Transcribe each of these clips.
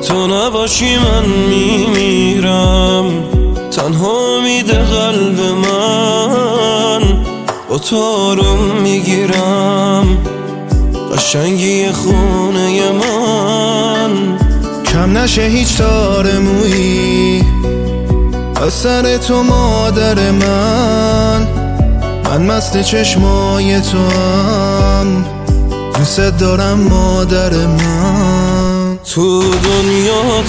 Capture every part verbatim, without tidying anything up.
تو نباشی من میمیرم، تنها میده قلب من، با تو آروم میگیرم قشنگی خونه من. کم نشه هیچ تار مویی از سر تو مادر من، من مست چشمای تو هم، دوست دارم مادر من. تو دنیا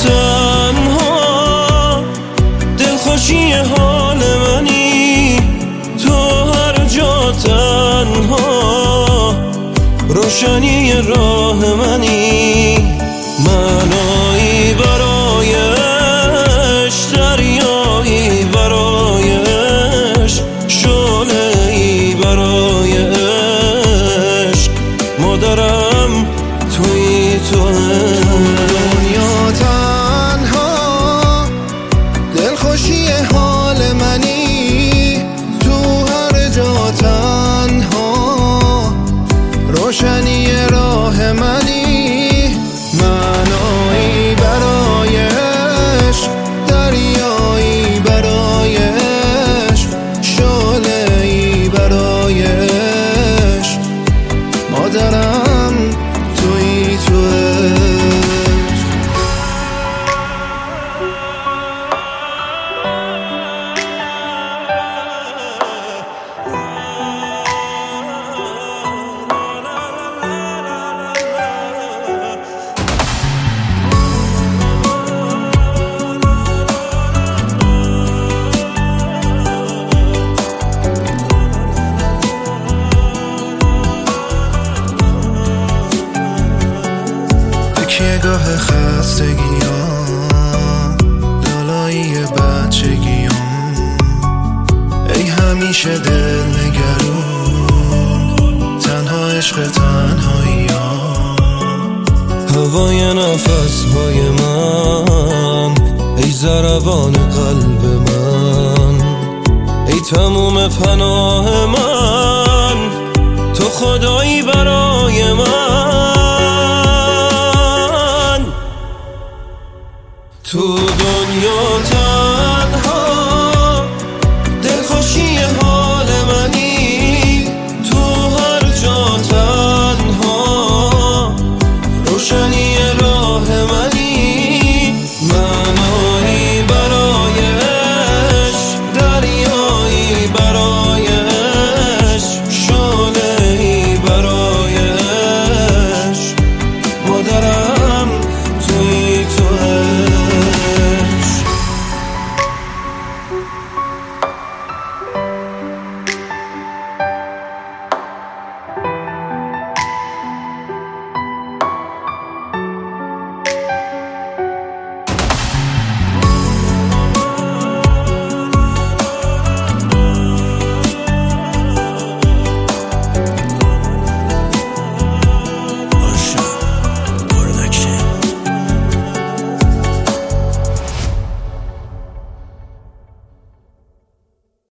تنها دلخوشی حال منی، تو هر جا تنها روشنی راه منی. منایی برایش، دریایی برایش، شعله‌ای برایش، مادرم توی تو. دنیا تنها دلخوشی حال منی، تو هر جا تنها روشنی راه منی. منایی برایش، دریایی برایش، شعله‌ای برایش، مادرم توی توش. یه گاه خستگیام، لالایی بچگیام، ای همیشه دل نگرون، تنها عشق تنهاییام. هوای نفس های من، ای ضربان قلب من، ای تموم پناه من، تو خدایی برای من. تو دنیا